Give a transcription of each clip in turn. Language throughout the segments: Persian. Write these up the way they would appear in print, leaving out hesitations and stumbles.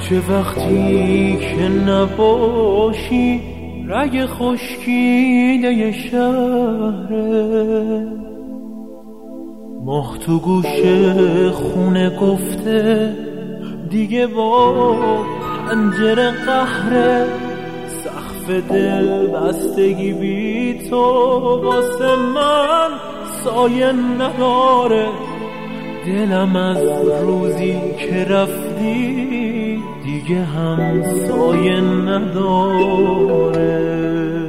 کوچه وقتی که نباشی رگ خشکیده شهره، ماه تو گوش خونه گفته دیگه با پنجره قهره، سقف دل بستگی بی تو واسه من سایه نداره، دلم از روزی که رفتی دیگه هم سایه نداره.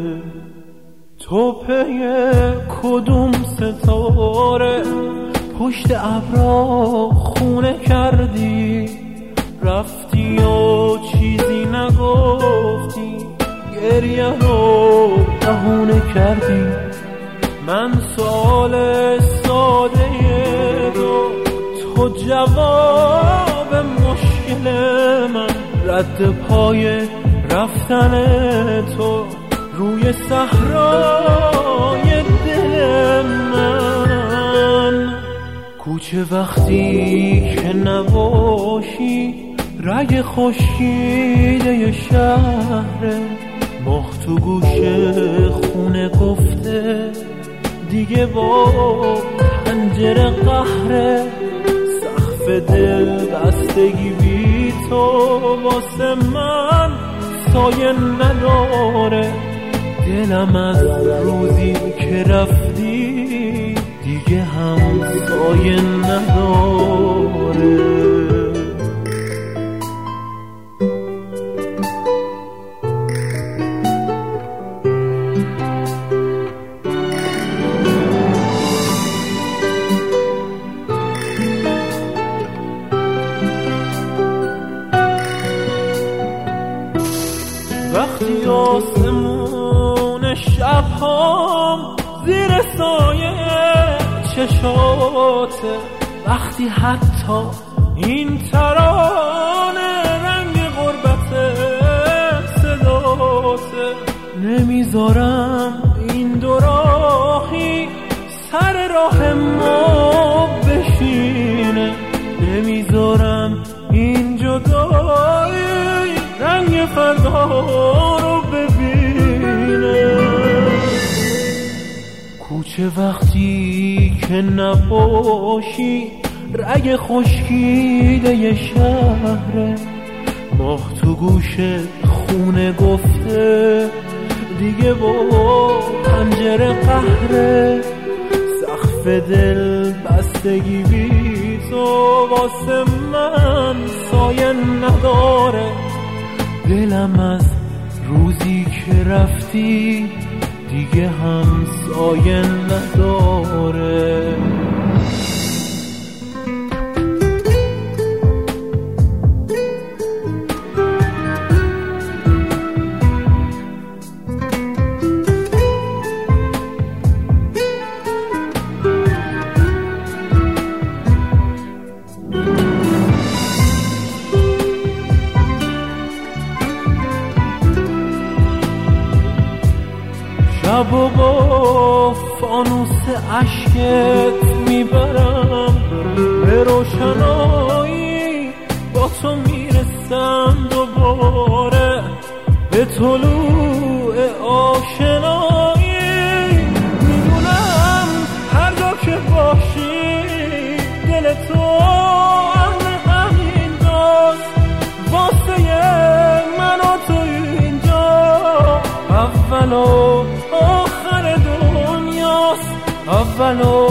تو پی کدوم ستاره پشت ابرا خونه کردی، رفتی و چیزی نگفتی، گریه رو بهونه کردی. من سوال ساده رو، تو جواب مشکل من، رد پای رفتن تو روی صحرای دل من. کوچه وقتی که نباشی رگ خشکیده شهره، ماه تو گوش خونه گفته دیگه با پنجره قهره، سقف دل بستگی بی تو واسه من سایه نداره، دلم از روزی که رفتی دیگه هم سایه نداره. وقتی آسمون شبهام زیر سایه چشاته، وقتی حتی این ترانه رنگ غربت صداته، نمیذارم این دو راهی سر راه ما بشینه، نمیذارم این جدایی رنگ فردا رو ببینه. کوچه وقتی که نباشی رگ خشکیده شهره، ماه تو گوش خونه گفته دیگه با پنجره قهره، سقف دل بستگی بی تو واسه من سایه نداره، دلم از روزی که رفتی دیگه هم سایه نداره. شب و با فانوس عشقت میبرم به روشنایی، با تو میرسم دوباره به طلوع آشنایی. میدونم هر جا که باشی دل تو اهل همین داست، واسه من و تو اینجا اول و آخر دنیاست، اول و